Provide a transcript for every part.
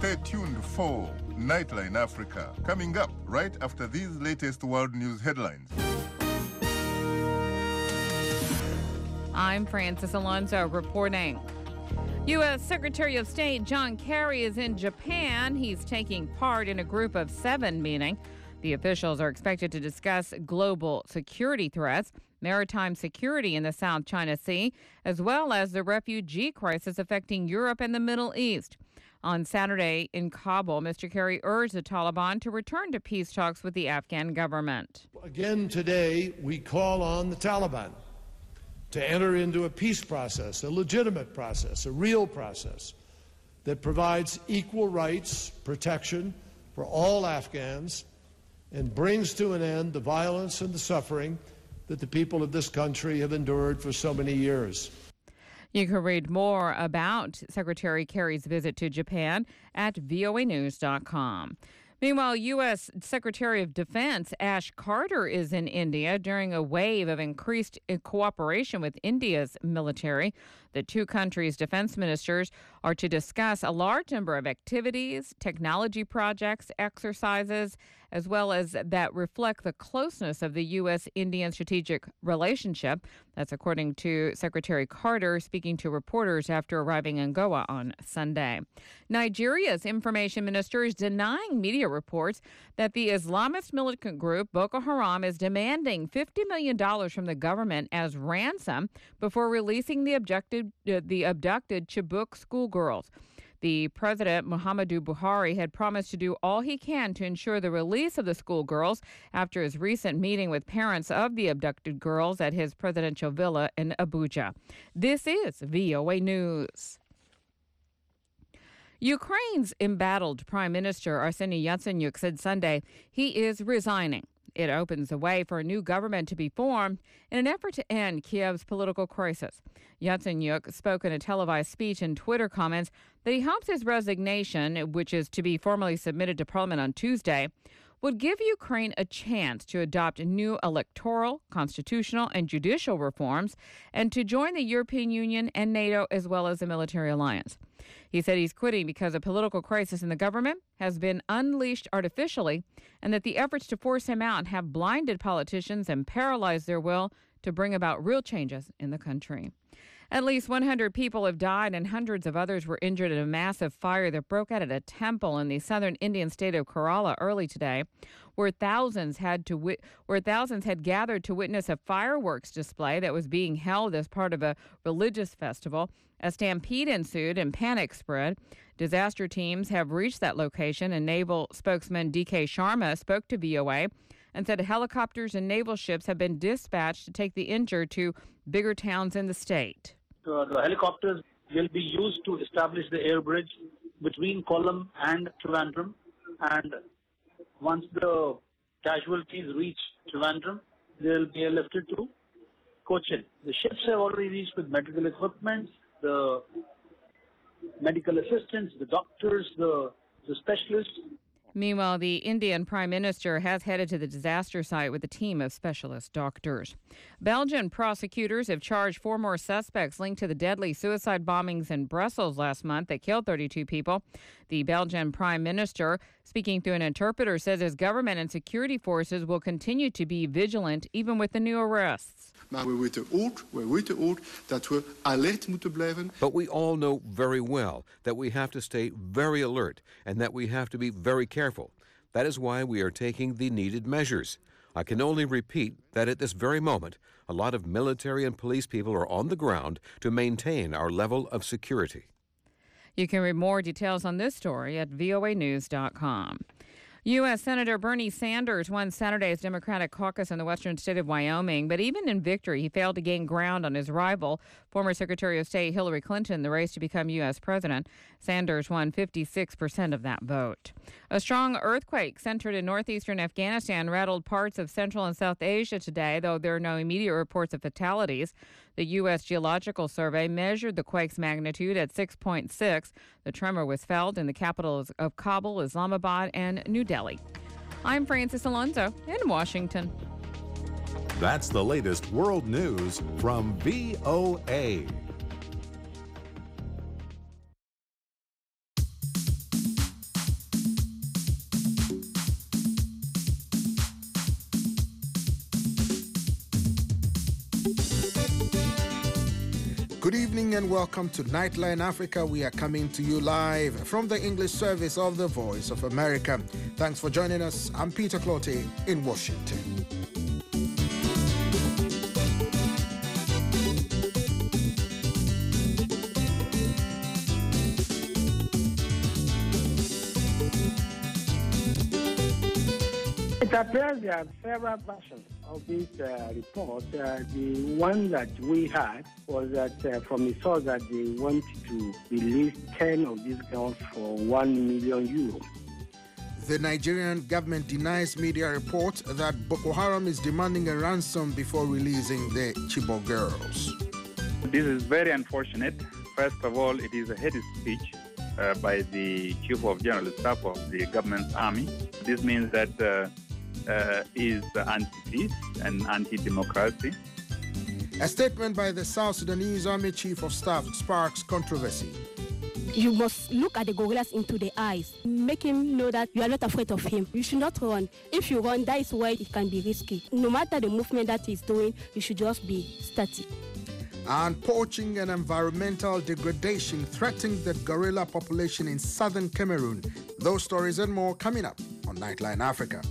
Stay tuned for Nightline Africa, coming up right after these latest world news headlines. I'm Francis Alonso reporting. U.S. Secretary of State John Kerry is in Japan. He's taking part in a Group of 7 meeting. The officials are expected to discuss global security threats, maritime security in the South China Sea, as well as the refugee crisis affecting Europe and the Middle East. On Saturday in Kabul, Mr. Kerry urged the Taliban to return to peace talks with the Afghan government. Again today, we call on the Taliban to enter into a peace process, a legitimate process, a real process that provides equal rights, protection for all Afghans, and brings to an end the violence and the suffering that the people of this country have endured for so many years. You can read more about Secretary Kerry's visit to Japan at voanews.com. Meanwhile, U.S. Secretary of Defense Ash Carter is in India during a wave of increased cooperation with India's military. The two countries' defense ministers are to discuss a large number of activities, technology projects, exercises, as well as that reflect the closeness of the U.S.-Indian strategic relationship. That's according to Secretary Carter speaking to reporters after arriving in Goa on Sunday. Nigeria's information minister is denying media reports that the Islamist militant group Boko Haram is demanding $50 million from the government as ransom before releasing the abducted Chibok schoolgirls. The president, Muhammadu Buhari, had promised to do all he can to ensure the release of the schoolgirls after his recent meeting with parents of the abducted girls at his presidential villa in Abuja. This is VOA News. Ukraine's embattled Prime Minister Arseniy Yatsenyuk said Sunday he is resigning. It opens the way for a new government to be formed in an effort to end Kiev's political crisis. Yatsenyuk spoke in a televised speech and Twitter comments that he hopes his resignation, which is to be formally submitted to Parliament on Tuesday, would give Ukraine a chance to adopt new electoral, constitutional, and judicial reforms and to join the European Union and NATO as well as the military alliance. He said he's quitting because a political crisis in the government has been unleashed artificially and that the efforts to force him out have blinded politicians and paralyzed their will to bring about real changes in the country. At least 100 people have died and hundreds of others were injured in a massive fire that broke out at a temple in the southern Indian state of Kerala early today, where thousands had gathered to witness a fireworks display that was being held as part of a religious festival. A stampede ensued and panic spread. Disaster teams have reached that location, and naval spokesman D.K. Sharma spoke to VOA and said helicopters and naval ships have been dispatched to take the injured to bigger towns in the state. The helicopters will be used to establish the air bridge between Kollam and Trivandrum, and once the casualties reach Trivandrum, they will be airlifted to Cochin. The ships have already reached with medical equipment, the medical assistants, the doctors, the specialists. Meanwhile, the Indian Prime Minister has headed to the disaster site with a team of specialist doctors. Belgian prosecutors have charged 4 more suspects linked to the deadly suicide bombings in Brussels last month that killed 32 people. The Belgian Prime Minister, speaking through an interpreter, says his government and security forces will continue to be vigilant even with the new arrests. Maar we weten ook dat we alert moeten blijven. But we all know very well that we have to stay very alert and that we have to be very careful. That is why we are taking the needed measures. I can only repeat that at this very moment, a lot of military and police people are on the ground to maintain our level of security. You can read more details on this story at voanews.com. U.S. Senator Bernie Sanders won Saturday's Democratic caucus in the western state of Wyoming, but even in victory, he failed to gain ground on his rival, former Secretary of State Hillary Clinton, in the race to become U.S. president. Sanders won 56% of that vote. A strong earthquake centered in northeastern Afghanistan rattled parts of Central and South Asia today, though there are no immediate reports of fatalities. The U.S. Geological Survey measured the quake's magnitude at 6.6. The tremor was felt in the capitals of Kabul, Islamabad, and New Delhi. I'm Francis Alonso in Washington. That's the latest world news from VOA. Good evening and welcome to Nightline Africa. We are coming to you live from the English service of the Voice of America. Thanks for joining us. I'm Peter Clottey in Washington. It appears there are several versions of this report. The one that we had was that from the source that they wanted to release 10 of these girls for 1 million euros. The Nigerian government denies media reports that Boko Haram is demanding a ransom before releasing the Chibok girls. This is very unfortunate. First of all, it is a hate speech by the Chief of General Staff of the government's army. This means that is anti-peace and anti-democracy. A statement by the South Sudanese Army Chief of Staff sparks controversy. You must look at the gorillas into the eyes. Make him know that you are not afraid of him. You should not run. If you run, that is why it can be risky. No matter the movement that he's doing, you should just be static. And poaching and environmental degradation threatening the gorilla population in southern Cameroon. Those stories and more coming up on Nightline Africa.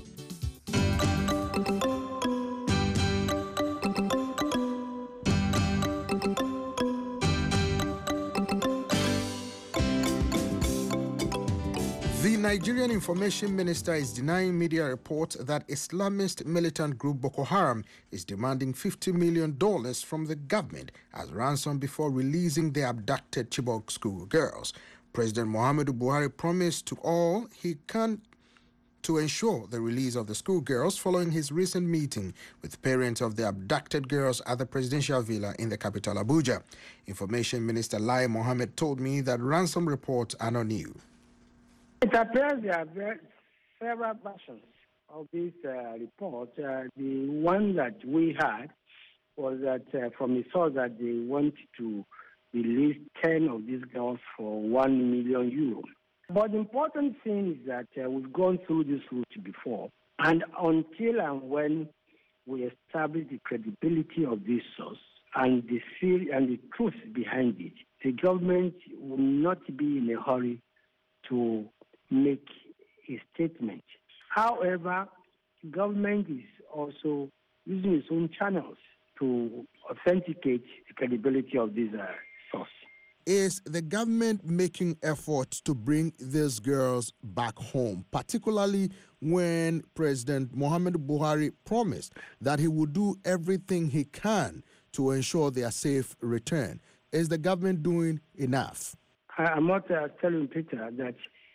The Nigerian Information Minister is denying media reports that Islamist militant group Boko Haram is demanding $50 million from the government as ransom before releasing the abducted Chibok school girls. President Muhammadu Buhari promised to all he can to ensure the release of the schoolgirls following his recent meeting with parents of the abducted girls at the presidential villa in the capital, Abuja. Information Minister Lai Mohammed told me that ransom reports are not new. It appears there are several versions of this report. The one that we had was that from the source that they wanted to release 10 of these girls for 1 million euros. But the important thing is that we've gone through this route before, and until and when we establish the credibility of this source and the truth behind it, the government will not be in a hurry to make a statement. However, the government is also using its own channels to authenticate the credibility of this source. Is the government making efforts to bring these girls back home, particularly when President Muhammadu Buhari promised that he would do everything he can to ensure their safe return? Is the government doing enough? I'm not telling Peter that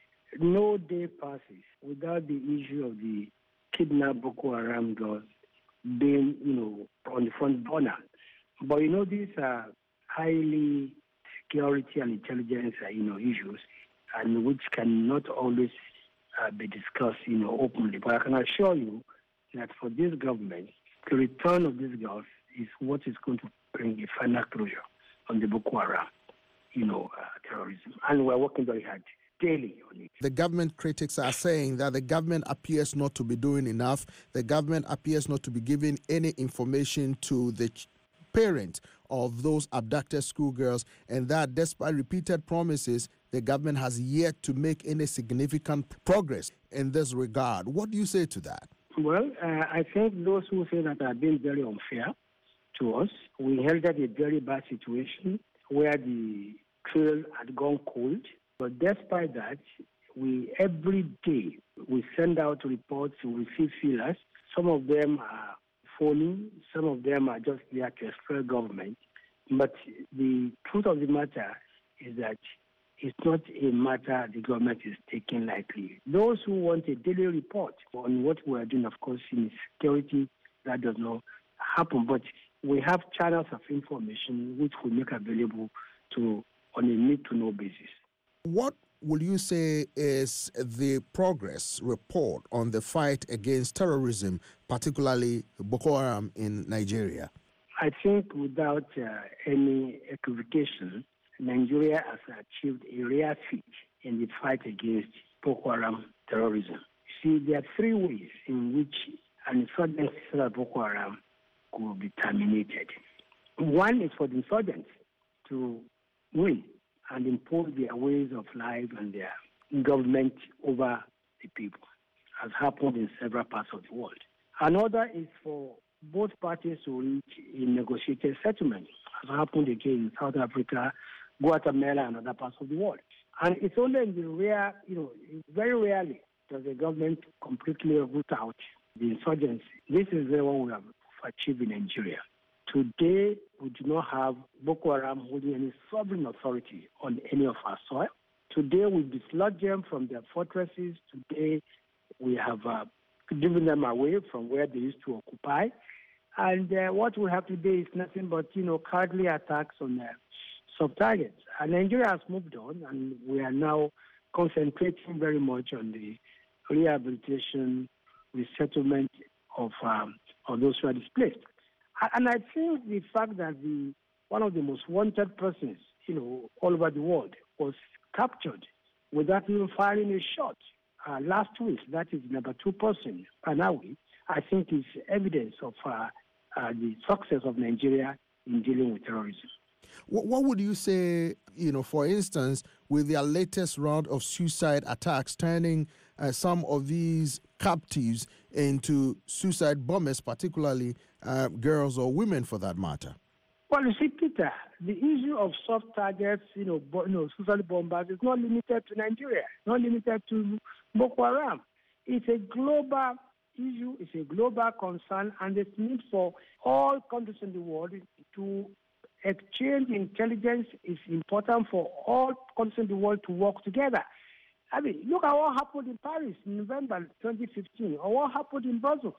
no day passes without the issue of the kidnapped Boko Haram girls being, on the front burner. But, these are highly security and intelligence, issues, and which cannot always be discussed, openly. But I can assure you that for this government, the return of these girls is what is going to bring a final closure on the Boko Haram, terrorism. And we're working very hard daily on it. The government critics are saying that the government appears not to be doing enough. The government appears not to be giving any information to the parents of those abducted schoolgirls, and that despite repeated promises, the government has yet to make any significant progress in this regard. What do you say to that? Well, I think those who say that are being very unfair to us. We inherited a very bad situation where the trail had gone cold. But despite that, every day we send out reports, we receive feelers. Some of them are phony, some of them are just there to exploit government. But the truth of the matter is that it's not a matter the government is taking lightly. Those who want a daily report on what we are doing, of course, in security, that does not happen. But we have channels of information which we make available on a need-to-know basis. What will you say is the progress report on the fight against terrorism, particularly Boko Haram in Nigeria? I think without any equivocation, Nigeria has achieved a rare feat in the fight against Boko Haram terrorism. See, there are three ways in which an insurgency of Boko Haram could be terminated. One is for the insurgents to to win and impose their ways of life and their government over the people, as happened in several parts of the world. Another is for both parties to reach a negotiated settlement, as happened again in South Africa, Guatemala, and other parts of the world. And it's only in the rare, very rarely does the government completely root out the insurgency. This is the one we have achieved in Nigeria. Today, we do not have Boko Haram holding any sovereign authority on any of our soil. Today, we dislodge them from their fortresses. Today, we have driven them away from where they used to occupy. And what we have today is nothing but, cowardly attacks on sub-targets. And Nigeria has moved on, and we are now concentrating very much on the rehabilitation, resettlement of those who are displaced. And I think the fact that one of the most wanted persons, all over the world, was captured without even firing a shot last week, that is number 2 person, Panawi, I think is evidence of the success of Nigeria in dealing with terrorism. What would you say, for instance, with their latest round of suicide attacks, turning some of these captives into suicide bombers, particularly girls or women for that matter? Well, you see, Peter, the issue of soft targets, suicide bombers is not limited to Nigeria, not limited to Boko Haram. It's a global issue, it's a global concern, and it's need for all countries in the world to exchange intelligence. Is important for all countries in the world to work together. I mean, look at what happened in Paris in November 2015, or what happened in Brussels,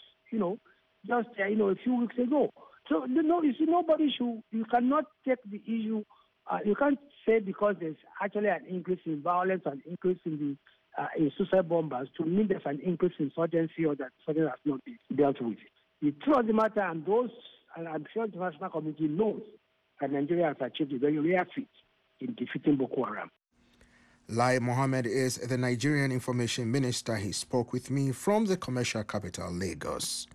just a few weeks ago. So, you see, you cannot take the issue, you can't say because there's actually an increase in violence, an increase in the suicide bombers, to mean there's an increase in insurgency or that something has not been dealt with. The truth of the matter, and I'm sure the international community knows that Nigeria has achieved a very rare feat in defeating Boko Haram. Lai Mohammed is the Nigerian Information Minister. He spoke with me from the commercial capital, Lagos.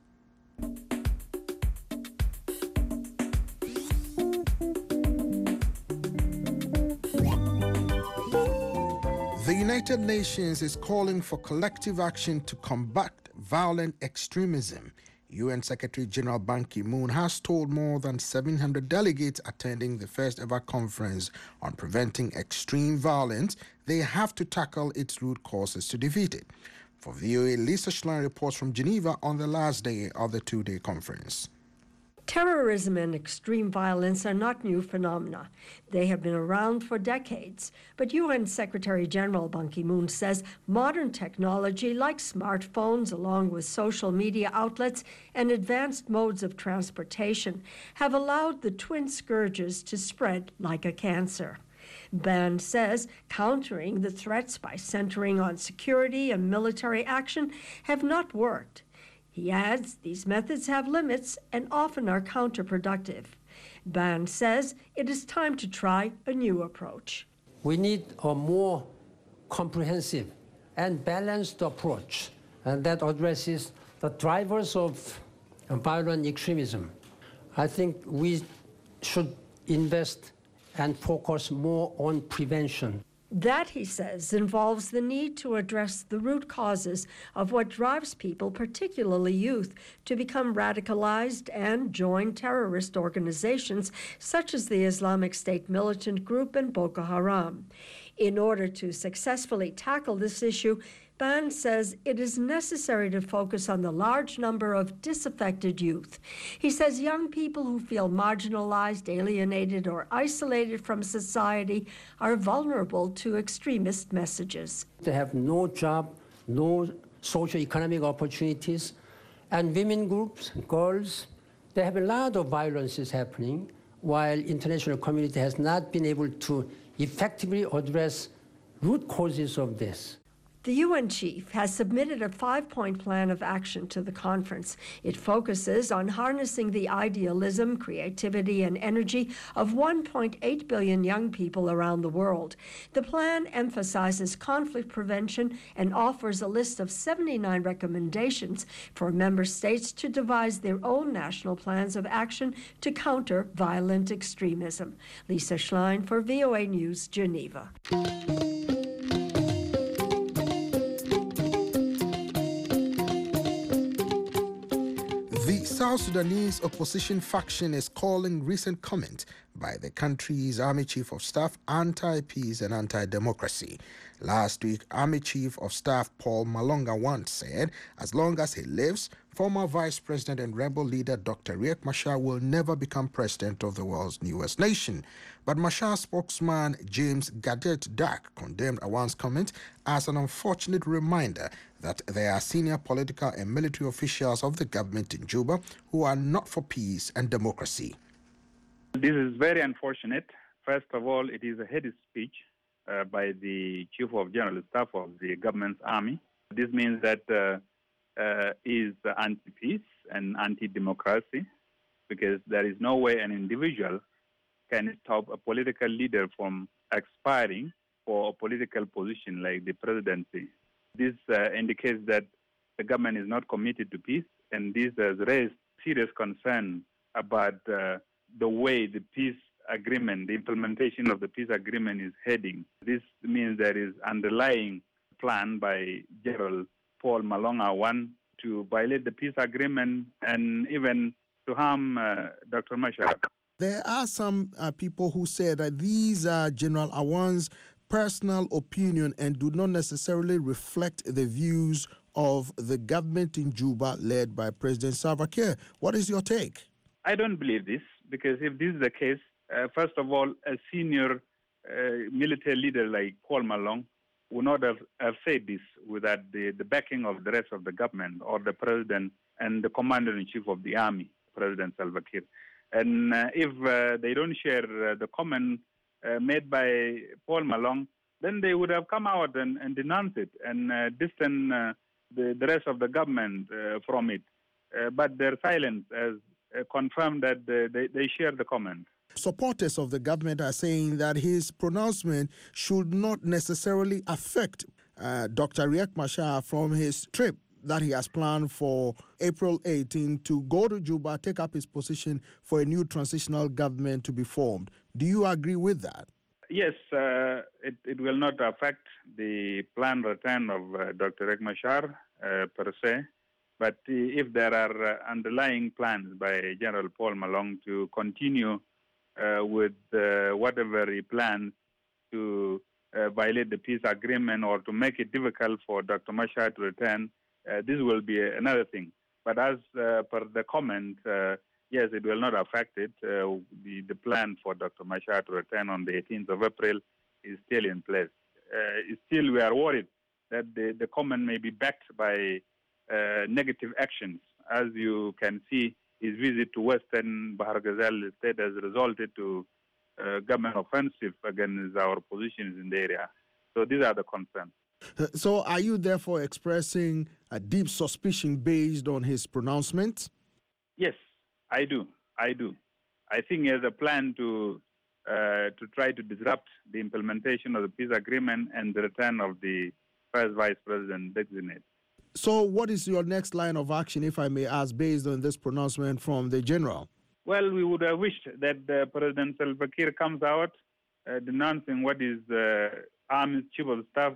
The United Nations is calling for collective action to combat violent extremism. UN Secretary General Ban Ki-moon has told more than 700 delegates attending the first ever conference on preventing extreme violence they have to tackle its root causes to defeat it. For VOA, Lisa Schlein reports from Geneva on the last day of the 2-day conference. Terrorism and extreme violence are not new phenomena. They have been around for decades. But UN Secretary General Ban Ki-moon says modern technology like smartphones, along with social media outlets and advanced modes of transportation, have allowed the twin scourges to spread like a cancer. Ban says countering the threats by centering on security and military action have not worked. He adds these methods have limits and often are counterproductive. Ban says it is time to try a new approach. We need a more comprehensive and balanced approach that addresses the drivers of violent extremism. I think we should invest and focus more on prevention. That, he says, involves the need to address the root causes of what drives people, particularly youth, to become radicalized and join terrorist organizations such as the Islamic State militant group and Boko Haram. In order to successfully tackle this issue, Ban says it is necessary to focus on the large number of disaffected youth. He says young people who feel marginalized, alienated, or isolated from society are vulnerable to extremist messages. They have no job, no socio-economic opportunities, and women groups, girls, they have a lot of violences happening, while international community has not been able to effectively address root causes of this. The UN chief has submitted a 5-point plan of action to the conference. It focuses on harnessing the idealism, creativity, and energy of 1.8 billion young people around the world. The plan emphasizes conflict prevention and offers a list of 79 recommendations for member states to devise their own national plans of action to counter violent extremism. Lisa Schlein for VOA News, Geneva. The South Sudanese opposition faction is calling recent comment by the country's Army Chief of Staff anti-peace and anti-democracy. Last week, Army Chief of Staff Paul Malonga once said, as long as he lives, former Vice President and rebel leader Dr. Riek Machar will never become president of the world's newest nation. But Machar spokesman James Gadet Dak condemned Awan's comment as an unfortunate reminder that there are senior political and military officials of the government in Juba who are not for peace and democracy. This is very unfortunate. First of all, it is a heady speech by the Chief of General Staff of the government's army. This means that is anti-peace and anti-democracy, because there is no way an individual can stop a political leader from aspiring for a political position like the presidency. This indicates that the government is not committed to peace, and this has raised serious concern about the way the peace agreement, the implementation of the peace agreement is heading. This means there is underlying plan by General Paul Malonga Awan to violate the peace agreement and even to harm Dr. Machar. There are some people who say that these are General Awan's personal opinion and do not necessarily reflect the views of the government in Juba led by President Salva Kiir. What is your take? I don't believe this, because if this is the case, first of all, a senior military leader like Paul Malong would not have said this without the backing of the rest of the government or the president and the commander-in-chief of the army, President Salva Kiir. And if they don't share the comment made by Paul Malong, then they would have come out and denounced it and distance the rest of the government from it. But their silence has confirmed that they share the comment. Supporters of the government are saying that his pronouncement should not necessarily affect Dr. Riek Machar from his trip that he has planned for April 18 to go to Juba, take up his position for a new transitional government to be formed. Do you agree with that? Yes, it will not affect the planned return of Dr. Riek Machar per se. But if there are underlying plans by General Paul Malong to continue with whatever he plans to violate the peace agreement or to make it difficult for Dr. Machar to return, this will be another thing. But as per the comment, yes, it will not affect it. The plan for Dr. Machar to return on the 18th of April is still in place. Still, we are worried that the comment may be backed by negative actions. As you can see, his visit to Western Bahar Ghazal state has resulted to government offensive against our positions in the area. So these are the concerns. So are you therefore expressing a deep suspicion based on his pronouncement? Yes, I do. I think he has a plan to try to disrupt the implementation of the peace agreement and the return of the first vice president designate. So what is your next line of action, if I may ask, based on this pronouncement from the general? Well, we would have wished that President Salva Kiir comes out denouncing what his Army Chief of Staff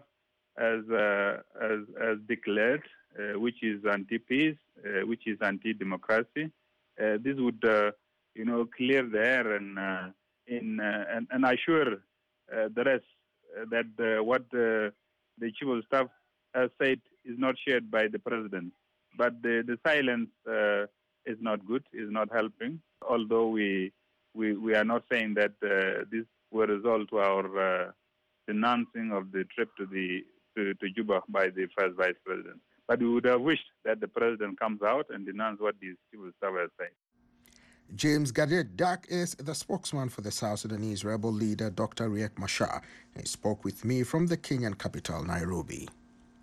has declared, which is anti-peace, which is anti-democracy. This would, clear the air and assure the rest that what the Chief of Staff has said is not shared by the president. But the silence is not good, is not helping, although we are not saying that this will result to our denouncing of the trip to Juba by the first vice president. But we would have wished that the president comes out and denounce what the civil staff has said. James Gadet Dak is the spokesman for the South Sudanese rebel leader Dr. Riek Machar. He spoke with me from the Kenyan capital, Nairobi.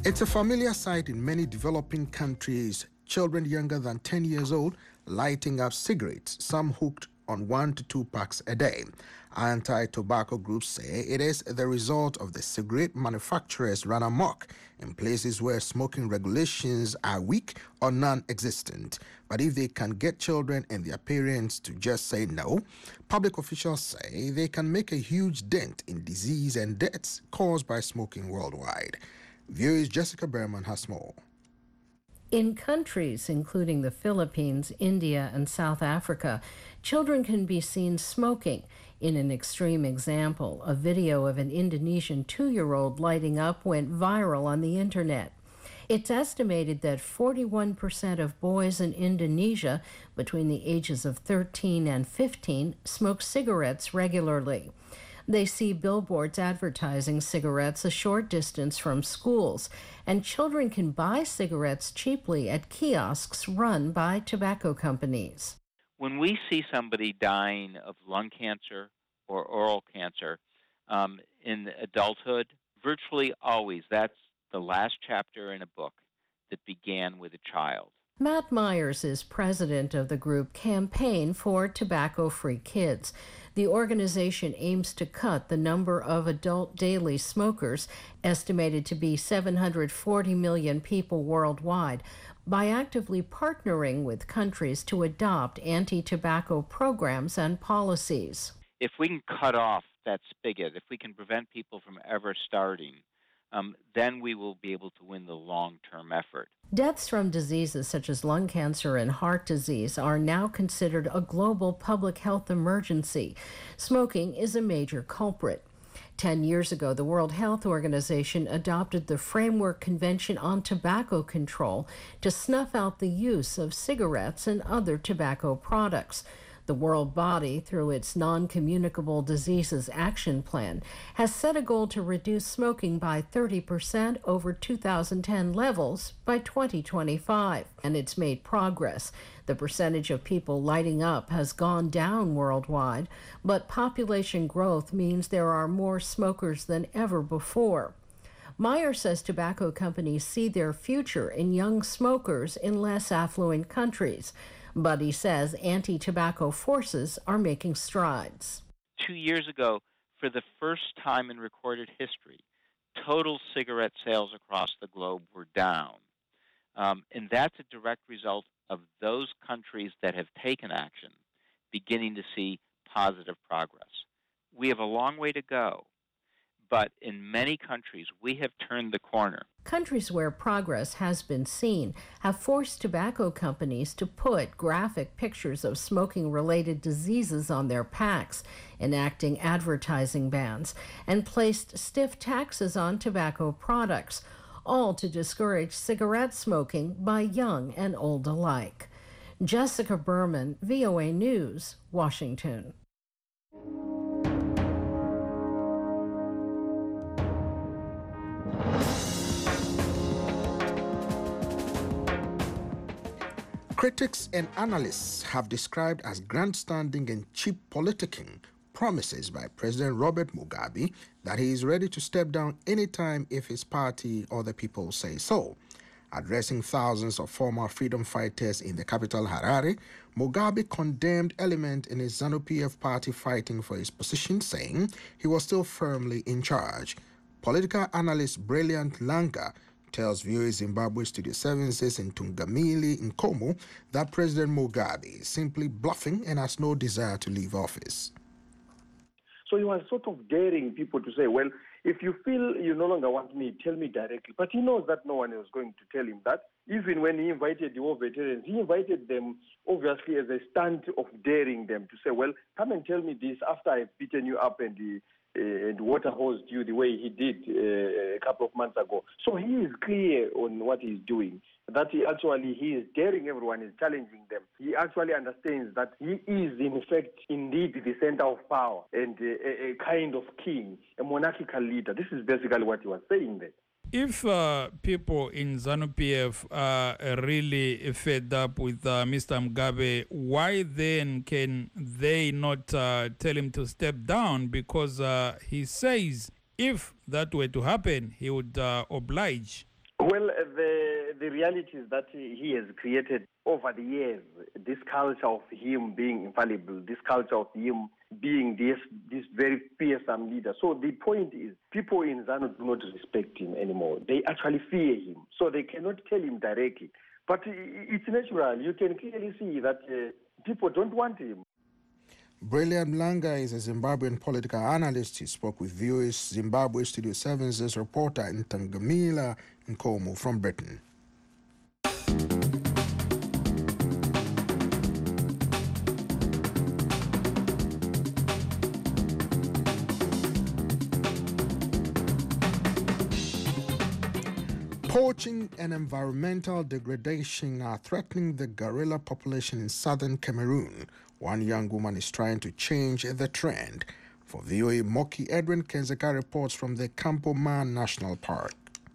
It's a familiar sight in many developing countries, children younger than 10 years old lighting up cigarettes, some hooked on 1 to 2 packs a day. Anti-tobacco groups say it is the result of the cigarette manufacturers run amok in places where smoking regulations are weak or non-existent. But if they can get children and their parents to just say no, public officials say they can make a huge dent in disease and deaths caused by smoking worldwide. VOA's Jessica Berman has more. In countries including the Philippines, India, and South Africa, children can be seen smoking. In an extreme example, a video of an Indonesian 2-year-old lighting up went viral on the internet. It's estimated that 41% of boys in Indonesia between the ages of 13 and 15 smoke cigarettes regularly. They see billboards advertising cigarettes a short distance from schools, and children can buy cigarettes cheaply at kiosks run by tobacco companies. When we see somebody dying of lung cancer or oral cancer in adulthood, virtually always that's the last chapter in a book that began with a child. Matt Myers is president of the group Campaign for Tobacco-Free Kids. The organization aims to cut the number of adult daily smokers, estimated to be 740 million people worldwide, by actively partnering with countries to adopt anti-tobacco programs and policies. If we can cut off that spigot, if we can prevent people from ever starting, then we will be able to win the long-term effort. Deaths from diseases such as lung cancer and heart disease are now considered a global public health emergency. Smoking is a major culprit. 10 years ago, the World Health Organization adopted the Framework Convention on Tobacco Control to snuff out the use of cigarettes and other tobacco products. The world body, through its Non-Communicable Diseases Action Plan, has set a goal to reduce smoking by 30% over 2010 levels by 2025, and it's made progress. The percentage of people lighting up has gone down worldwide, but population growth means there are more smokers than ever before. Meyer says tobacco companies see their future in young smokers in less affluent countries. But he says anti-tobacco forces are making strides. 2 years ago, for the first time in recorded history, total cigarette sales across the globe were down. And that's a direct result of those countries that have taken action beginning to see positive progress. We have a long way to go, but in many countries, we have turned the corner. Countries where progress has been seen have forced tobacco companies to put graphic pictures of smoking-related diseases on their packs, enacting advertising bans, and placed stiff taxes on tobacco products, all to discourage cigarette smoking by young and old alike. Jessica Berman, VOA News, Washington. Critics and analysts have described as grandstanding and cheap politicking promises by President Robert Mugabe that he is ready to step down anytime if his party or the people say so. Addressing thousands of former freedom fighters in the capital Harare, Mugabe condemned elements in his ZANU-PF party fighting for his position, saying he was still firmly in charge. Political analyst Brilliant Langa tells VOA Zimbabwe Studio 7 says in Tungamili in Como that President Mugabe is simply bluffing and has no desire to leave office. So he was sort of daring people to say, well, if you feel you no longer want me, tell me directly. But he knows that no one is going to tell him that. Even when he invited the war veterans, he invited them obviously as a stunt of daring them to say, well, come and tell me this after I've beaten you up and water hosed you the way he did a couple of months ago. So he is clear on what he's doing, that he is daring everyone, is challenging them. He actually understands that he is, in effect, indeed the center of power and a kind of king, a monarchical leader. This is basically what he was saying there. If people in ZANU-PF are really fed up with Mr. Mugabe, why then can they not tell him to step down? Because he says if that were to happen, he would oblige. Who the realities that he has created over the years, this culture of him being infallible, this culture of him being this very fearsome leader. So the point is, people in ZANU do not respect him anymore. They actually fear him, so they cannot tell him directly. But it's natural. You can clearly see that people don't want him. Brilliant Mlanga is a Zimbabwean political analyst. He spoke with VOA's Zimbabwe Studio 7's reporter in Tangamila Nkomo from Britain. Poaching and environmental degradation are threatening the gorilla population in southern Cameroon. One young woman is trying to change the trend. For VOA, Moki Edwin Kenzeka reports from the Campo-Man National Park.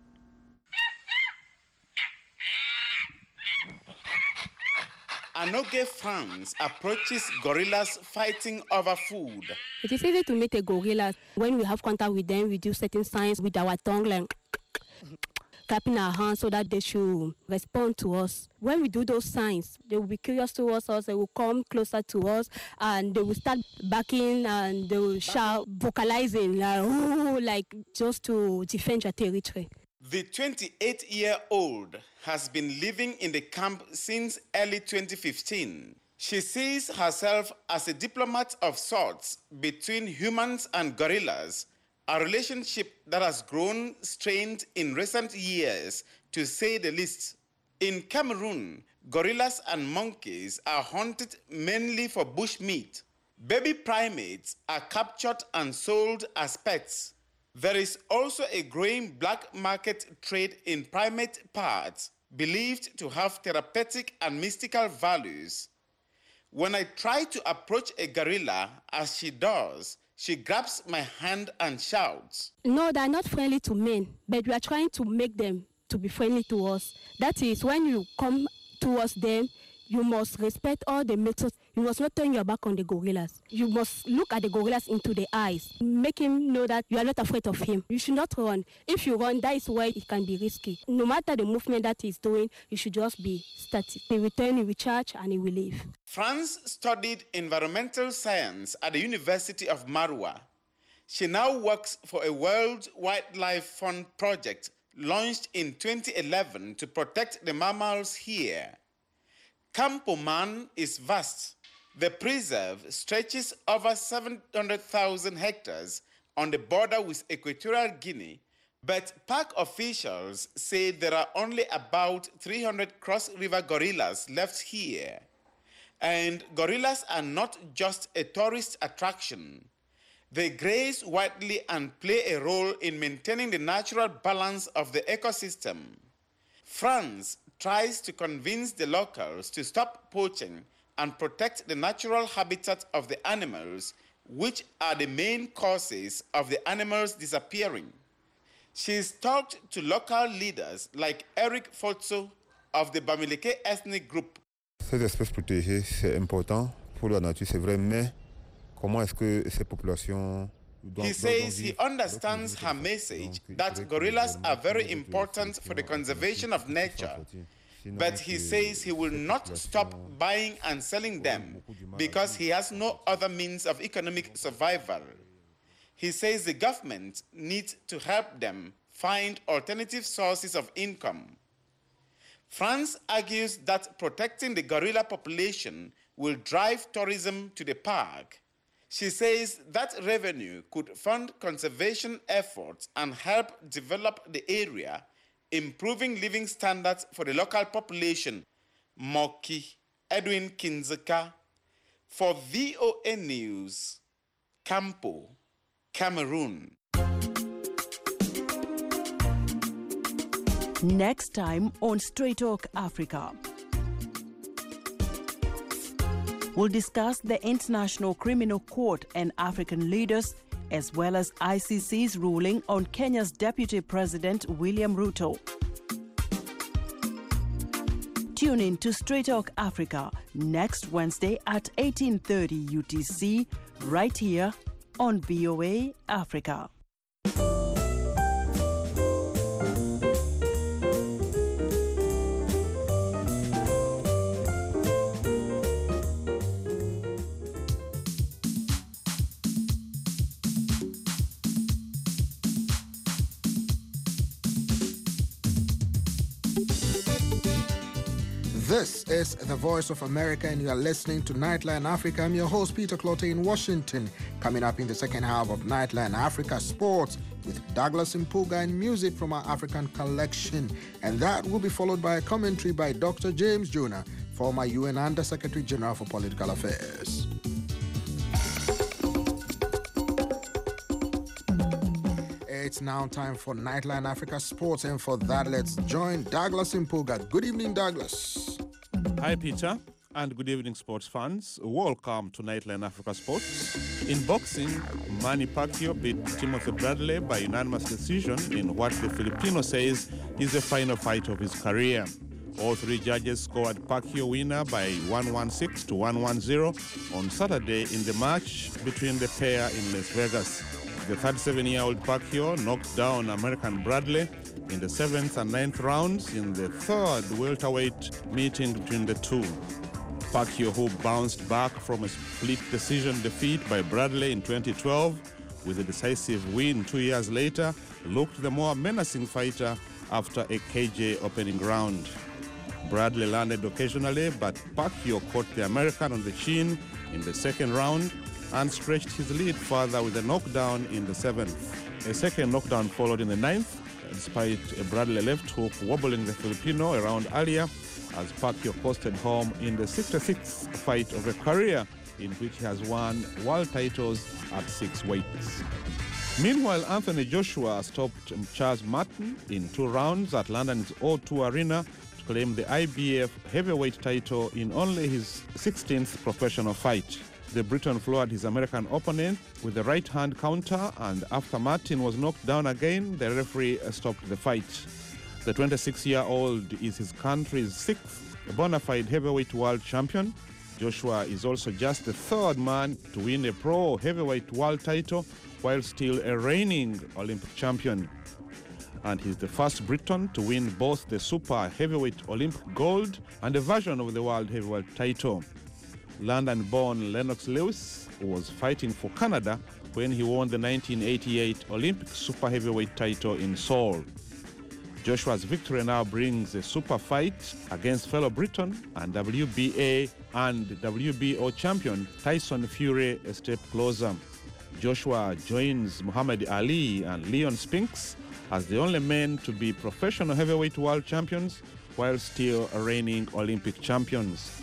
Anoge France approaches gorillas fighting over food. It is easy to meet a gorilla. When we have contact with them, we do certain signs with our tongue, like clapping our hands so that they should respond to us. When we do those signs, they will be curious towards us, they will come closer to us, and they will start barking and they will shout, vocalizing, like just to defend your territory. The 28-year-old has been living in the camp since early 2015. She sees herself as a diplomat of sorts between humans and gorillas, a relationship that has grown strained in recent years, to say the least. In Cameroon, gorillas and monkeys are hunted mainly for bush meat. Baby primates are captured and sold as pets. There is also a growing black market trade in primate parts, believed to have therapeutic and mystical values. When I try to approach a gorilla, as she does, she grabs my hand and shouts. No, they're not friendly to men, but we are trying to make them to be friendly to us. That is, when you come towards them, you must respect all the methods. You must not turn your back on the gorillas. You must look at the gorillas into the eyes. Make him know that you are not afraid of him. You should not run. If you run, that is where it can be risky. No matter the movement that he's doing, you should just be static. He will turn, he will charge, and he will leave. France studied environmental science at the University of Marwa. She now works for a World Wildlife Fund project launched in 2011 to protect the mammals here. Campo-Man is vast. The preserve stretches over 700,000 hectares on the border with Equatorial Guinea, but park officials say there are only about 300 cross-river gorillas left here. And gorillas are not just a tourist attraction. They graze widely and play a role in maintaining the natural balance of the ecosystem. France tries to convince the locals to stop poaching and protect the natural habitat of the animals, which are the main causes of the animals disappearing. She's talked to local leaders like Eric Fotso of the Bamileke ethnic group. Ces espèces protégées, c'est important pour la nature, c'est vrai, mais comment est-ce que ces populations... He says he understands her message that gorillas are very important for the conservation of nature, but he says he will not stop buying and selling them because he has no other means of economic survival. He says the government needs to help them find alternative sources of income. France argues that protecting the gorilla population will drive tourism to the park. She says that revenue could fund conservation efforts and help develop the area, improving living standards for the local population. Moki Edwin Kinzeka for VOA News, Campo, Cameroon. Next time on Straight Talk Africa. We'll discuss the International Criminal Court and African leaders, as well as ICC's ruling on Kenya's Deputy President William Ruto. Tune in to Straight Talk Africa next Wednesday at 18:30 UTC, right here on VOA Africa. This is the Voice of America, and you are listening to Nightline Africa. I'm your host, Peter Clottey in Washington. Coming up in the second half of Nightline Africa Sports with Douglas Mpuga and music from our African collection. And that will be followed by a commentary by Dr. James Jonah, former UN Under-Secretary General for Political Affairs. It's now time for Nightline Africa Sports, and for that, let's join Douglas Mpuga. Good evening, Douglas. Hi, Peter, and good evening, sports fans. Welcome to Nightline Africa Sports. In boxing, Manny Pacquiao beat Timothy Bradley by unanimous decision in what the Filipino says is the final fight of his career. All three judges scored Pacquiao winner by 116 to 110 on Saturday in the match between the pair in Las Vegas. The 37-year-old Pacquiao knocked down American Bradley in the 7th and 9th rounds in the third welterweight meeting between the two. Pacquiao, who bounced back from a split decision defeat by Bradley in 2012 with a decisive win 2 years later, looked the more menacing fighter after a KJ opening round. Bradley landed occasionally, but Pacquiao caught the American on the chin in the second round and stretched his lead further with a knockdown in the 7th. A second knockdown followed in the 9th, despite a Bradley left hook wobbling the Filipino a round earlier, as Pacquiao posted home in the 66th fight of a career in which he has won world titles at 6 weights. Meanwhile, Anthony Joshua stopped Charles Martin in 2 rounds at London's O2 Arena to claim the IBF heavyweight title in only his 16th professional fight. The Briton floored his American opponent with a right-hand counter, and after Martin was knocked down again, the referee stopped the fight. The 26-year-old is his country's 6th bona fide heavyweight world champion. Joshua is also just the 3rd man to win a pro heavyweight world title while still a reigning Olympic champion. And he's the first Briton to win both the super heavyweight Olympic gold and a version of the world heavyweight title. London-born Lennox Lewis was fighting for Canada when he won the 1988 Olympic super heavyweight title in Seoul. Joshua's victory now brings a super fight against fellow Briton and WBA and WBO champion Tyson Fury a step closer. Joshua joins Muhammad Ali and Leon Spinks as the only men to be professional heavyweight world champions while still reigning Olympic champions.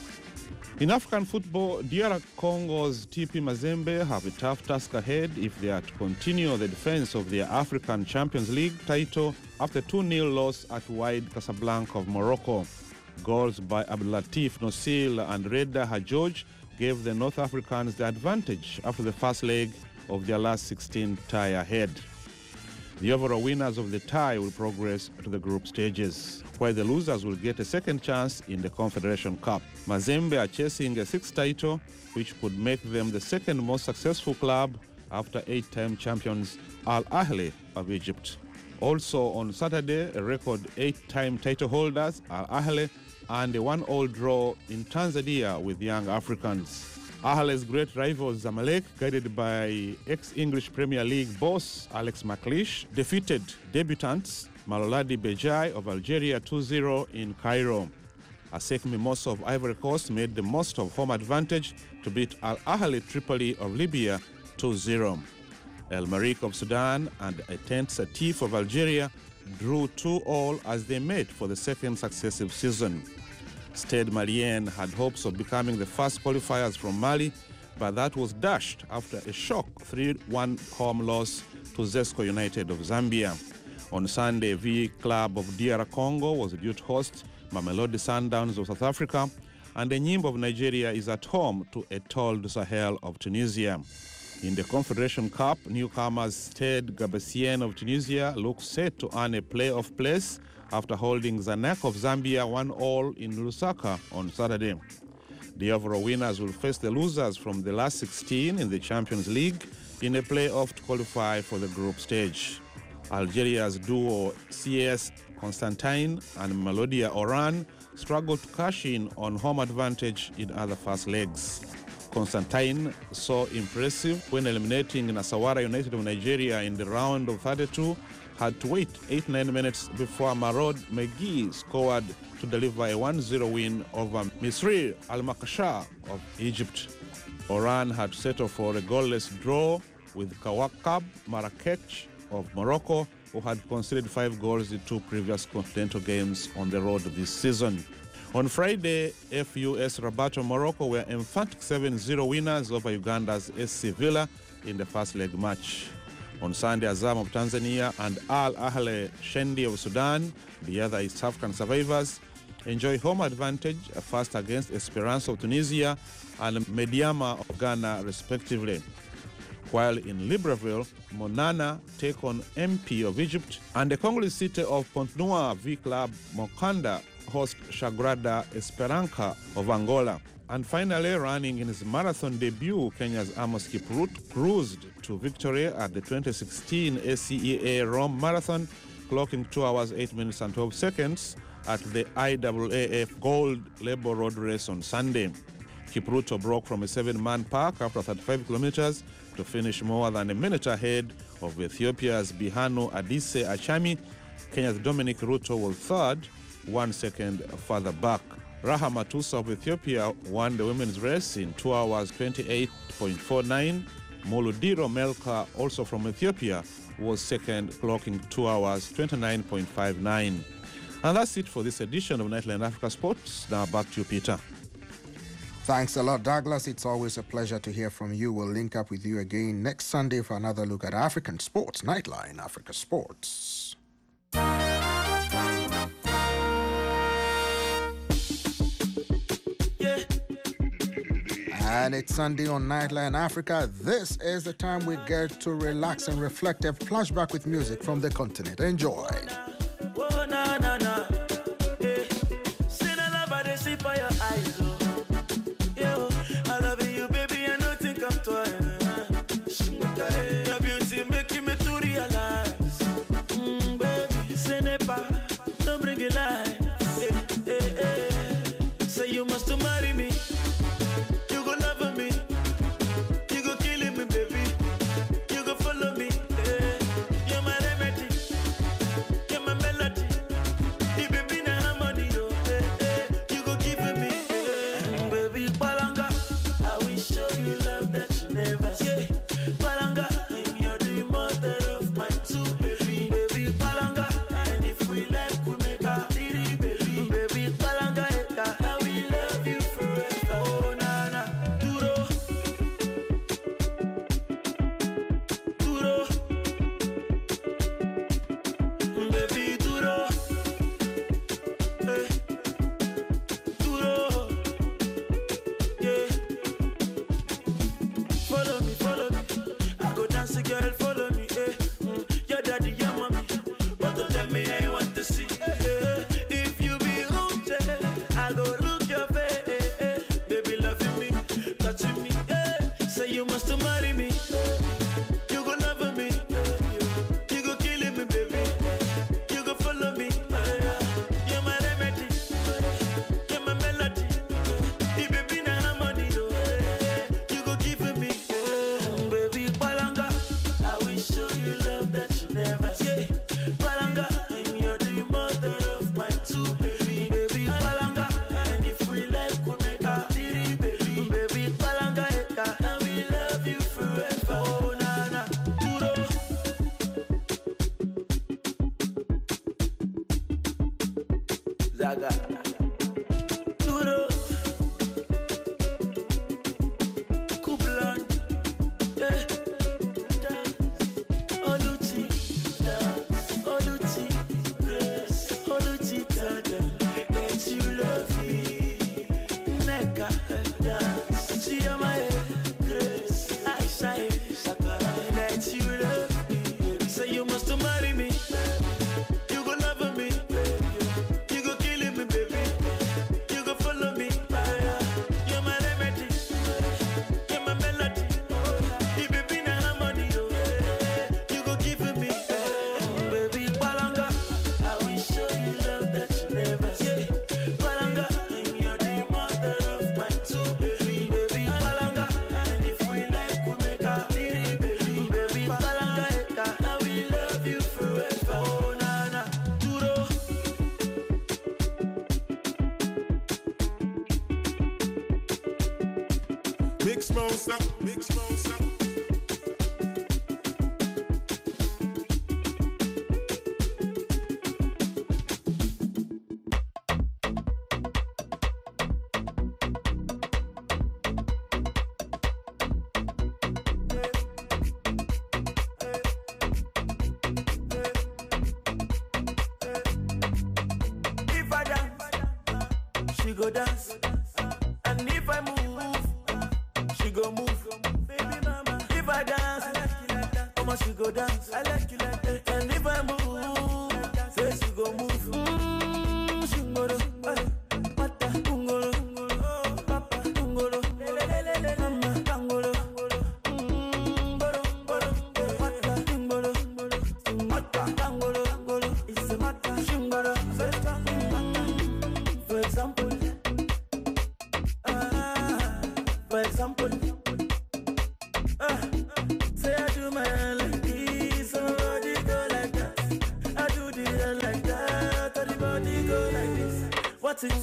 In African football, DR Congo's TP Mazembe have a tough task ahead if they are to continue the defense of their African Champions League title after 2-0 loss at Wydad Casablanca of Morocco. Goals by Abdulatif Nosil and Reda Hajoj gave the North Africans the advantage after the first leg of their last 16 tie ahead. The overall winners of the tie will progress to the group stages, while the losers will get a second chance in the Confederation Cup. Mazembe are chasing a 6th title, which could make them the second most successful club after 8-time champions Al Ahly of Egypt. Also on Saturday, a record 8-time title holders Al Ahly and a 1-1 draw in Tanzania with Young Africans. Ahly's great rivals Zamalek, guided by ex-English Premier League boss Alex McLeish, defeated debutants Maloladi Bejai of Algeria 2-0 in Cairo. Asec Mimosa of Ivory Coast made the most of home advantage to beat Al Ahly Tripoli of Libya 2-0. El Merreikh of Sudan and Etent Satif of Algeria drew 2-2 as they met for the second successive season. Stade Malien had hopes of becoming the first qualifiers from Mali, but that was dashed after a shock 3-1 home loss to Zesco United of Zambia. On Sunday, V Club of DR Congo was due to host Mamelodi Sundowns of South Africa, and Enyimba of Nigeria is at home to Etoile du Sahel of Tunisia. In the Confederation Cup, newcomers Stade Gabasien of Tunisia look set to earn a playoff place after holding Zanek of Zambia 1-1 in Lusaka on Saturday. The overall winners will face the losers from the last 16 in the Champions League in a playoff to qualify for the group stage. Algeria's duo CS Constantine and Melodia Oran struggled to cash in on home advantage in other first legs. Constantine so impressive when eliminating Nasawara United of Nigeria in the round of 32 had to wait 8-9 minutes before Marod McGee scored to deliver a 1-0 win over Misri Al-Makashah of Egypt. Oran had settled for a goalless draw with Kawakab Marrakech of Morocco, who had conceded 5 goals in 2 previous continental games on the road this season. On Friday, FUS Rabat of Morocco were emphatic 7-0 winners over Uganda's SC Villa in the first leg match. On Sunday, Azam of Tanzania and Al Ahly Shendi of Sudan, the other East African survivors, enjoy home advantage, first against Esperance of Tunisia and Mediama of Ghana, respectively. While in Libreville, Monana take on MP of Egypt, and the Congolese city of Pont-Noir V Club Mokanda host Shagrada Esperança of Angola. And finally, running in his marathon debut, Kenya's Amos Kiprut cruised to victory at the 2016 ACEA Rome Marathon, clocking 2 hours, 8 minutes and 12 seconds at the IAAF Gold Labor Road Race on Sunday. Kipruto broke from a 7-man pack after 35 kilometers to finish more than a minute ahead of Ethiopia's Bihanu Adise Achami. Kenya's Dominic Ruto was third, 1 second further back. Raha Matusa of Ethiopia won the women's race in 2 hours 28.49. Moludiro Melka, also from Ethiopia, was second, clocking 2 hours 29.59. And that's it for this edition of Nightline Africa Sports. Now back to you, Peter. Thanks a lot, Douglas. It's always a pleasure to hear from you. We'll link up with you again next Sunday for another look at African sports. Nightline Africa Sports. And it's Sunday on Nightline Africa. This is the time we get to relax and reflect, a flashback with music from the continent. Enjoy. Oh, na, na, na. Hey. Say na love I dey see by your eyes, oh. Yeah, oh. I love you, baby, I don't think I'm twice. Your beauty making me to realize. Baby, say never, don't bring it life. Hey, hey, hey. Say you must marry me. You go love me. You go killing me, baby. You go follow me. Hey. You're my remedy. You're my melody. You baby na harmony, oh. Hey, hey. You go give me, hey. Baby Palanga. I will show you love that you never see. Palanga, you're the mother of my 2 baby. Baby Palanga, and if we like, we make a 3 baby. Baby Palanga, I will love you forever. Oh na na, duro, duro, baby duro, hey, duro, yeah. Follow me, I go dance, girl, follow me, eh. Your daddy, your mommy, but don't tell me I want to see. If you be haunted, I go look your face, baby loving me, touching me, say you must marry me. You go love me, you go killing me, baby. You go follow me, you're my remedy, you're my melody. You baby na harmony, oh. You go give me, baby Palanga. I will show you love that you never see. Palanga, you're the mother of my 2 baby. Baby Palanga, and if we like, we make a 3 baby. Baby Palanga, I will love you forever. Oh na na, duro, Zaga, duro, Kublan, yeah. Oluti, Oluti, Grace, Oluti, Tada, that you love me. Neka, dance, Chiamae, Grace, I say, that you love me. Say you must marry me. You go love me. You go killing me, baby. closer, mix closer. If I dance, she go dance. And if I move, she go move. Baby mama, if I dance, I like you like that. Mama, she go dance. I like you like that. And if I move, say she go move. She go do. Mata kungolo, papa kungolo, mama kungolo. Boro boro, mata kungolo, mata kungolo. It's a mata kungolo. For example, for example, say I do my like this, somebody go like that. I do the other like that, everybody go like this. What's it?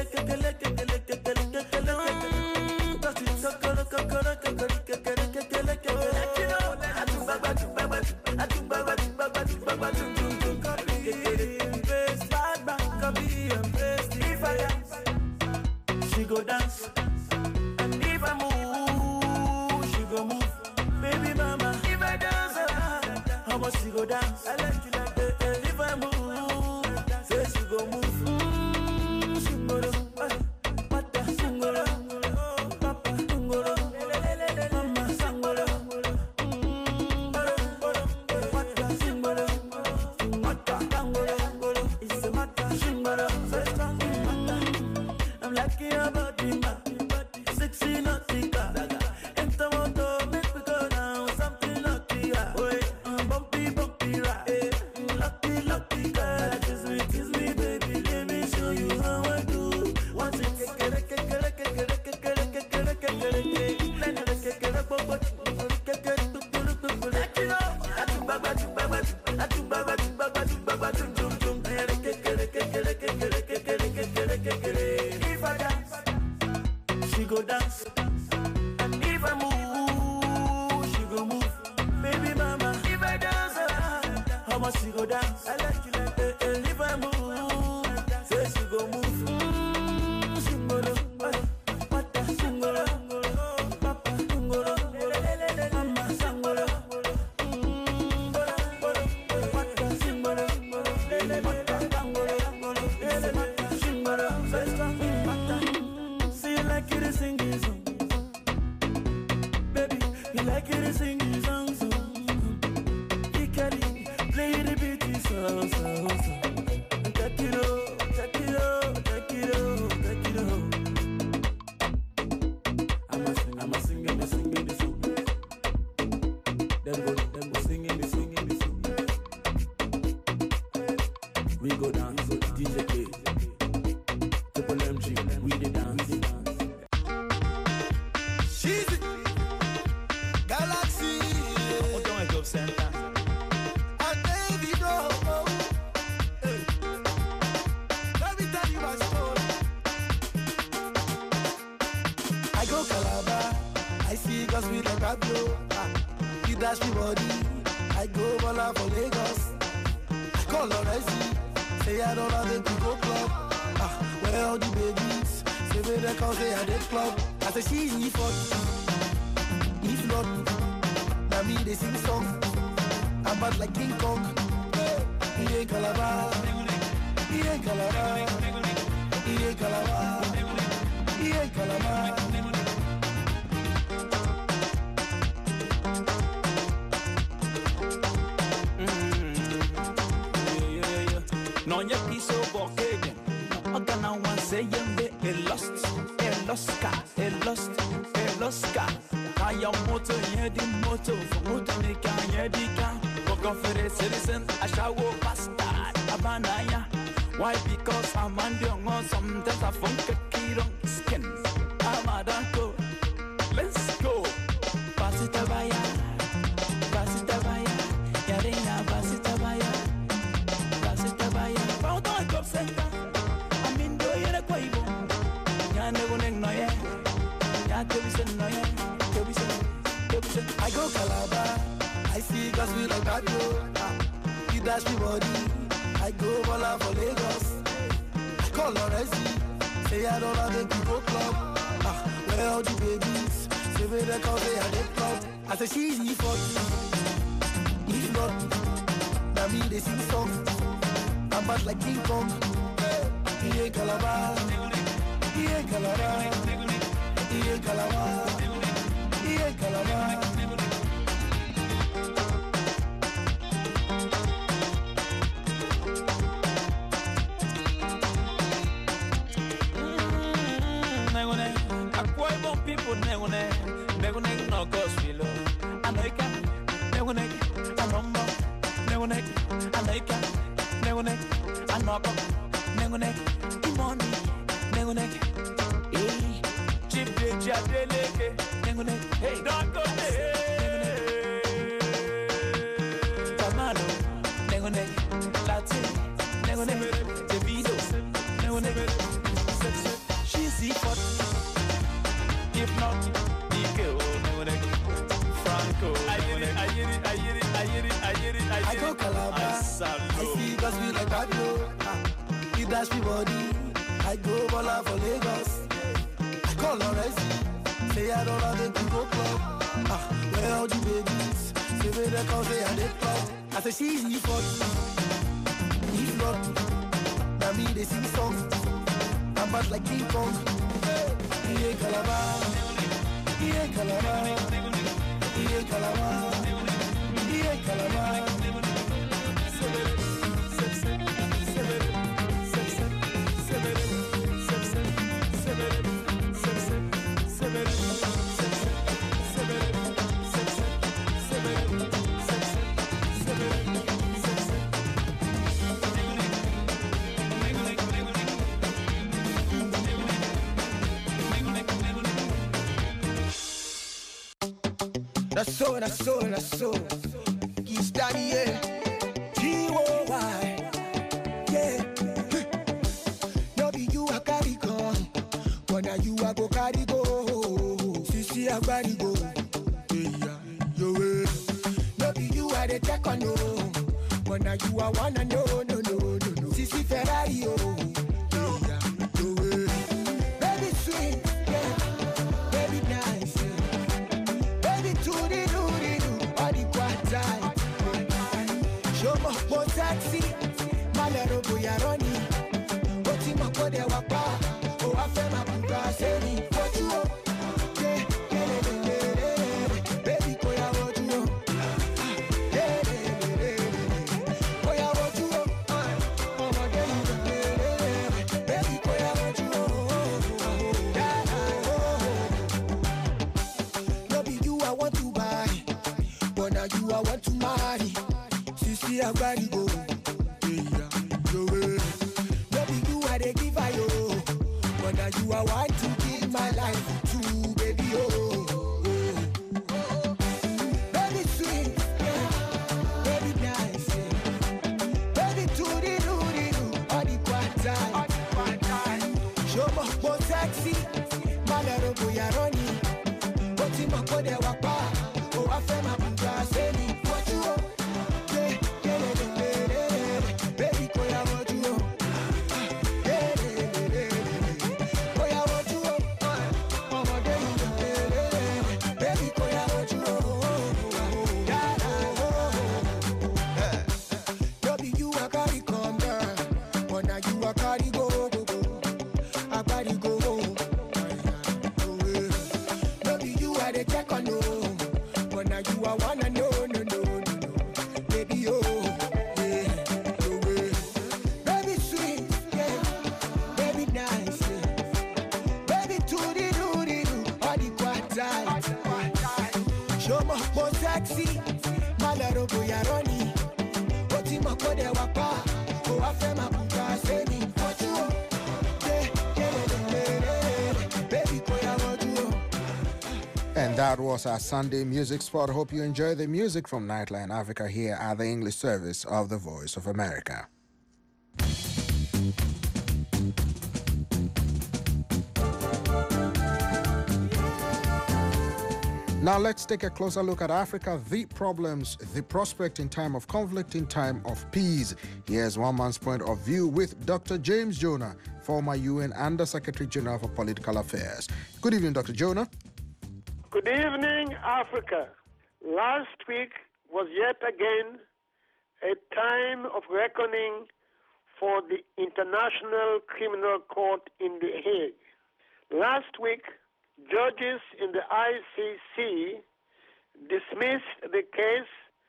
If I dance, she go dance. And if I move, she go move. Baby mama, if I dance, how much she go dance? I like you like that. And if I move, say she go move. She go do. Mata singolo, papa singolo, mama singolo. Mata singolo, mata singolo. It's a mata singolo. I'm lucky about the man. Sexy nautica. Enter motor, make me go down. Something naughty, wait, bumpy, bumpy, right? Lucky, lucky, girl. Kiss me, baby. Let me show you how I do. Once it if I dance, she go dance. And if I move, she go move. Baby mama, if I dance, how much she go dance? I like you like that. And if I move, say she go move. She go do. Mata singolo, papa singolo, mama singolo. Mata singolo, mata singolo. See you like you to sing this song. Baby, you like you to sing this song. You carry, play the beat, so. Take it out, take it out, take it out, take it out. I'm a singing the song. Them go singing the song. We go dance, DJ K, Triple MG, we the dance. Cheesy Galaxy. Automatic Center. And David O. Let me tell you my story. I go Calabar. I see girls with a Pablo. He dash me body. I go Bola for Lagos. I call her I see. Say I don't have to go club. Where all the babies? Say where they call say I did club. I say she if not, now me they sing song. I'm bad like King Kong. He ain't Calabar. He ain't Calabar. He ain't Calabar. He ain't Calabar. No, you be so bored. I'm gonna want to say you lost. I am motor, yeah, the motor. For motor, make a yedika. Walk off for a citizen, I shall walk past that. Abanaya. Why? Because I'm under on sometimes I funk a kid on skin. I'm a danko. Let's go. Pass it away. Yarina, pass it away. Found on top center. I'm in the Quavo. Yanne no ye. Yate is no ye. I go Calabar, I see girls with like that, you dash me body. I go Bola for Lagos, I call Loresi, say I don't have a go club. Where all the babies, say where they call say I get club. I say she's easy for me, if not, now me they sing song. I'm bad like King Kong, he ain't Calabar, he ain't Calabar, he ain't Calabar, he ain't Calabar. People negune no gospel. America negune anombo negune America negune anoko negune imoni negune eh chip de jadeleke negune hey don't go there Tamalo negune Latin negune Davido negune she's hot. If not, Nico, Franco, I go Calabar, I see girls with like that, he dash me body. I go Bola for Lagos, I call Loresi, say I don't have a go club. Where all the babies, say where they call say I did club. I say she's easy for me, if not, now me they sing song. I'm bad like King Kong. He ain't Calabar, he ain't Calabar, he ain't Calabar, he ain't Calabar. That's so. Kiss Daniel, G-O-Y, yeah. No be you a carry go, but now you a go carry go. Sisi a carry go, yeah, yo. No be you a the take on no, but now you a wanna no. Sisi Ferrari, oh, yeah, yo. Baby sweet, yeah, baby nice, yeah. Baby to show me more taxi, malero boyaroni. Oti makode wapa, o afema buka seri. What you want? Baby koya what you want? Koya what you want? Oh my God, baby koya what you want? No be you I want to buy, but now you I want to marry. See a body go, yeah, yo. No be you are the giver, yo, but now you are want to give my life to, baby, oh. Baby sweet, yeah, baby nice, yeah. Baby do, all the quarter. Show me more taxi, malero boyaroni. Oti makode wapa, o afema buka seni. What you want? And that was our Sunday music spot. Hope you enjoy the music from Nightline Africa here at the English service of the Voice of America. Now let's take a closer look at Africa, the problems, the prospect in time of conflict, in time of peace. Here's one man's point of view with Dr. James Jonah, former UN Under Secretary General for Political Affairs. Good evening, Dr. Jonah. Good evening, Africa. Last week was yet again a time of reckoning for the International Criminal Court in The Hague. Last week, judges in the ICC dismissed the case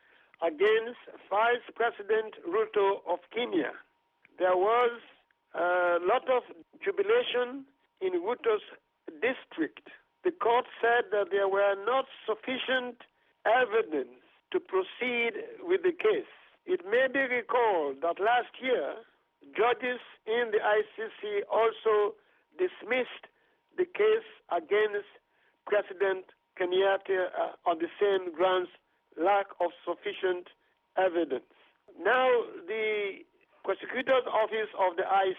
against Vice President Ruto of Kenya. There was a lot of jubilation in Ruto's district. The court said that there were not sufficient evidence to proceed with the case. It may be recalled that last year, judges in the ICC also dismissed the case against President Kenyatta on the same grounds, lack of sufficient evidence. Now, the prosecutor's office of the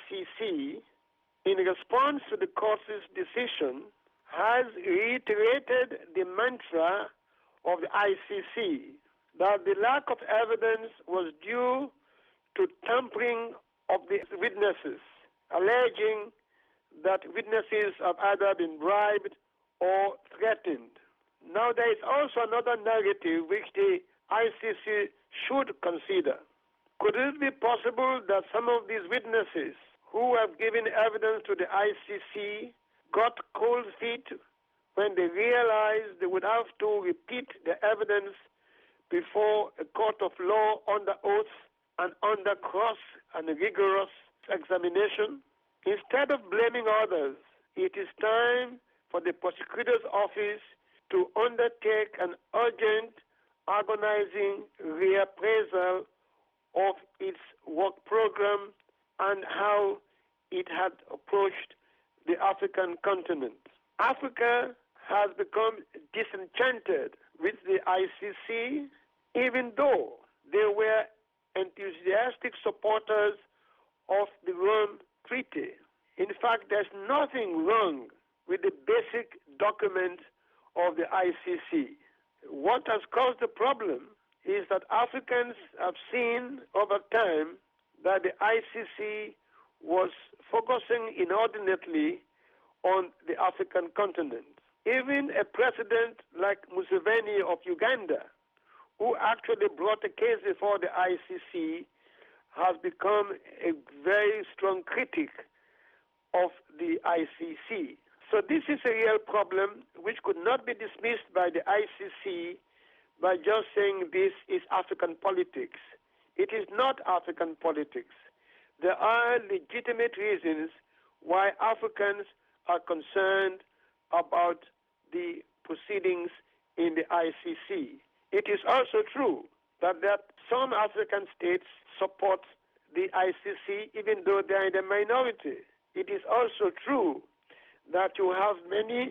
ICC, in response to the court's decision, has reiterated the mantra of the ICC that the lack of evidence was due to tampering of the witnesses, alleging that witnesses have either been bribed or threatened. Now, there is also another narrative which the ICC should consider. Could it be possible that some of these witnesses who have given evidence to the ICC got cold feet when they realized they would have to repeat the evidence before a court of law under oath and under cross and rigorous examination? Instead of blaming others, it is time for the prosecutor's office to undertake an urgent, agonizing reappraisal of its work program and how it had approached the African continent. Africa has become disenchanted with the ICC, even though they were enthusiastic supporters of the Rome Treaty. In fact, there's nothing wrong with the basic document of the ICC. What has caused the problem is that Africans have seen over time that the ICC was focusing inordinately on the African continent. Even a president like Museveni of Uganda, who actually brought a case before the ICC, has become a very strong critic of the ICC. So this is a real problem which could not be dismissed by the ICC by just saying this is African politics. It is not African politics. There are legitimate reasons why Africans are concerned about the proceedings in the ICC. It is also true that some African states support the ICC even though they are in the minority. It is also true that you have many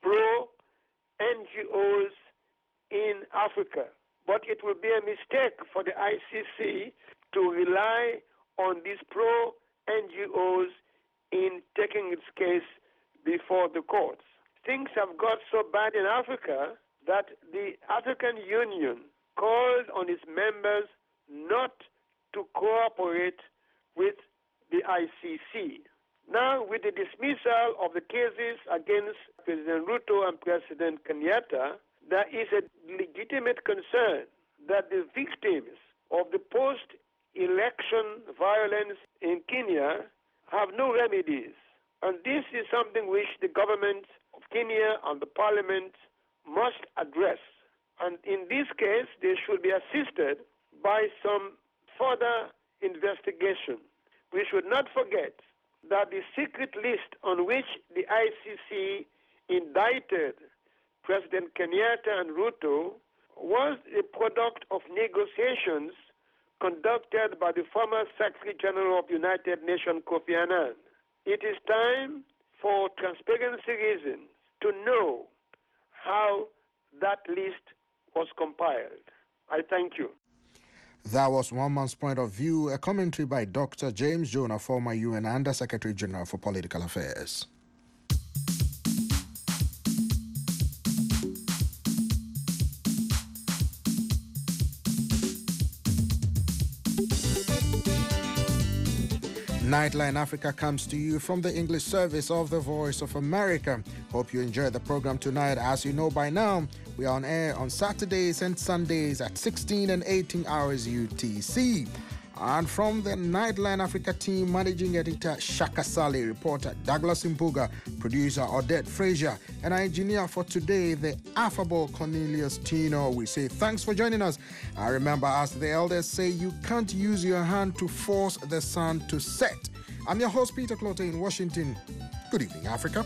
pro-NGOs in Africa. But it will be a mistake for the ICC to rely on these pro-NGOs in taking its case before the courts. Things have got so bad in Africa that the African Union called on its members not to cooperate with the ICC. Now, with the dismissal of the cases against President Ruto and President Kenyatta, there is a legitimate concern that the victims of the post-election violence in Kenya have no remedies. And this is something which the government of Kenya and the parliament must address. And in this case, they should be assisted by some further investigation. We should not forget that the secret list on which the ICC indicted President Kenyatta and Ruto was a product of negotiations conducted by the former Secretary General of the United Nations, Kofi Annan. It is time, for transparency reasons, to know how that list was compiled. I thank you. That was one man's point of view, a commentary by Dr. James Jonah, former UN Under Secretary General for Political Affairs. Nightline Africa comes to you from the English service of the Voice of America. Hope you enjoyed the program tonight. As you know by now, we are on air on Saturdays and Sundays at 16 and 18 hours UTC. And from the Nightline Africa team, managing editor Shaka Sali, reporter Douglas Mpuga, producer Odette Frazier, and our engineer for today, the affable Cornelius Tino. We say thanks for joining us. I remember, as the elders say, you can't use your hand to force the sun to set. I'm your host, Peter Clote in Washington. Good evening, Africa.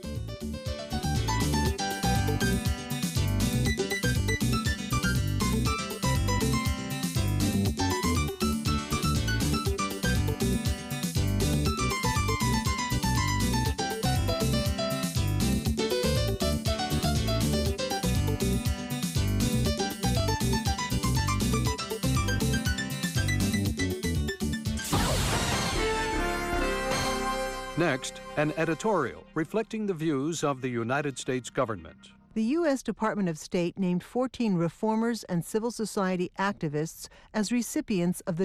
Next, an editorial reflecting the views of the United States government. The U.S. Department of State named 14 reformers and civil society activists as recipients of the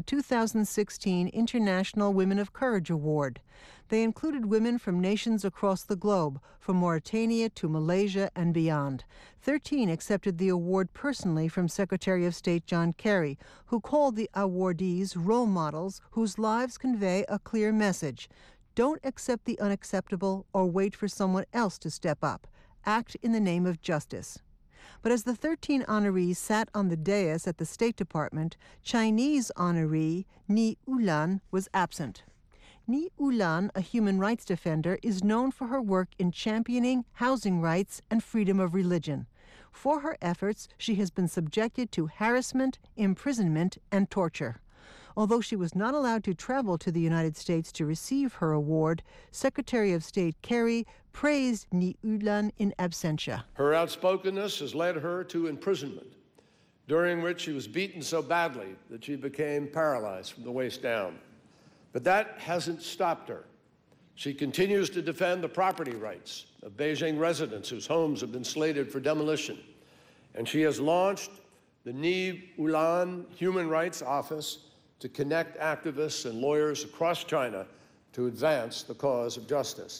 2016 International Women of Courage Award. They included women from nations across the globe, from Mauritania to Malaysia and beyond. 13 accepted the award personally from Secretary of State John Kerry, who called the awardees role models whose lives convey a clear message. Don't accept the unacceptable or wait for someone else to step up. Act in the name of justice. But as the 13 honorees sat on the dais at the State Department, Chinese honoree Ni Ulan was absent. Ni Ulan, a human rights defender, is known for her work in championing housing rights and freedom of religion. For her efforts, she has been subjected to harassment, imprisonment, and torture. Although she was not allowed to travel to the United States to receive her award, Secretary of State Kerry praised Ni Ulan in absentia. Her outspokenness has led her to imprisonment, during which she was beaten so badly that she became paralyzed from the waist down. But that hasn't stopped her. She continues to defend the property rights of Beijing residents whose homes have been slated for demolition. And she has launched the Ni Ulan Human Rights Office to connect activists and lawyers across China to advance the cause of justice.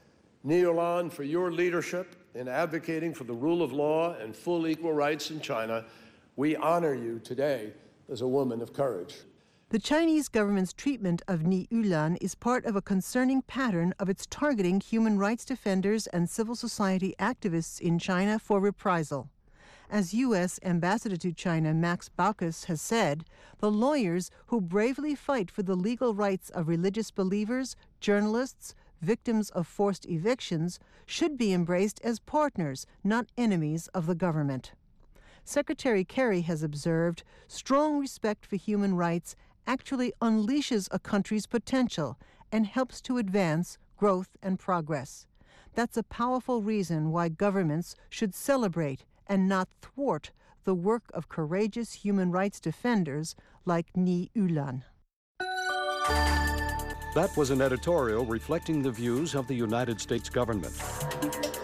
Ni Ulan, for your leadership in advocating for the rule of law and full equal rights in China, we honor you today as a woman of courage. The Chinese government's treatment of Ni Ulan is part of a concerning pattern of its targeting human rights defenders and civil society activists in China for reprisal. As U.S. Ambassador to China Max Baucus has said, the lawyers who bravely fight for the legal rights of religious believers, journalists, victims of forced evictions should be embraced as partners, not enemies of the government. Secretary Kerry has observed, strong respect for human rights actually unleashes a country's potential and helps to advance growth and progress. That's a powerful reason why governments should celebrate and not thwart the work of courageous human rights defenders like Ni Ulan. That was an editorial reflecting the views of the United States government.